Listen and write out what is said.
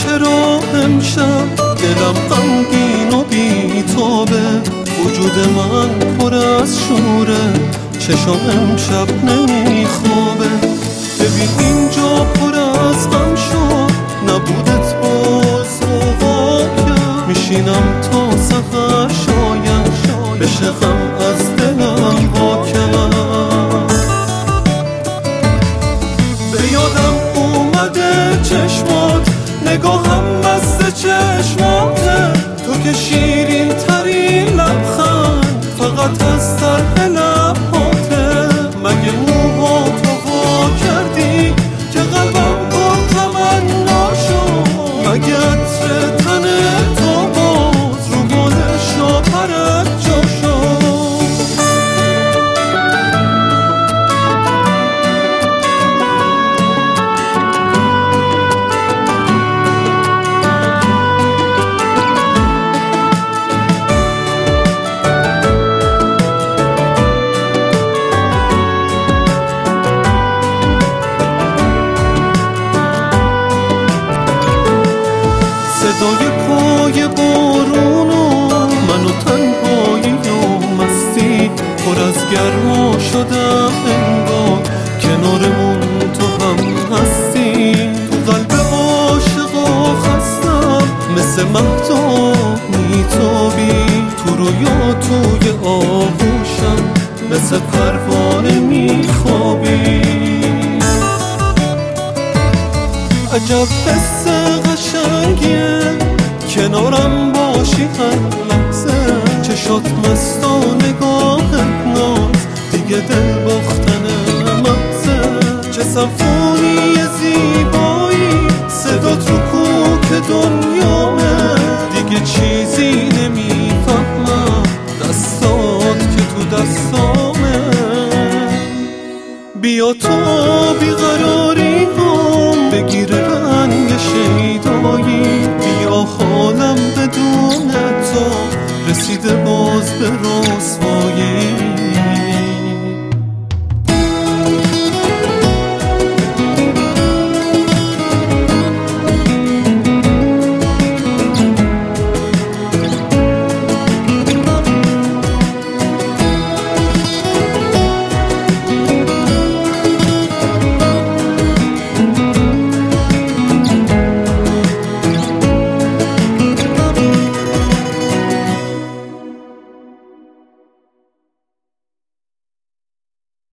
چرا امشب دلم غمگین و بی‌تابه، وجود من پر از شوره، چشم امشب نمیخوابه. ببین اینجا پر از غم شد، نبودت باز آقایم، میشینم تا سحر شاید بشه غم از دلم واکم. به یادم اومده چشمات، نگاهم مست چشماته، تو که شیرین ترین لبخند فقط از طرح لبهاته. مگه موهاتو وا کردی که قلبم پر تمنا شد؟ مگه عطر تن تو باز رو گل شاپرت جا شد؟ صدای پای بارونو منو تنهایی و مستی، پر از گرما شدم انگار کنارمون تو هم هستی. تو قلب عاشقا خستم مثل مهتاب میتابی، تو رویا توی آغوشم مثل پروانه میخوابی. عجب حس قشنگیه کنارم باشی هر لحظه، چشات مست و نگاهت ناز دیگه دل باختن مغزه. چه سمفونی زیبایی صدات رو کوک دنیامه، دیگه چیزی نمیفهمم دستات که تو دستامه. بیا تو بیقراری هم بگیر رنگ شیدایی،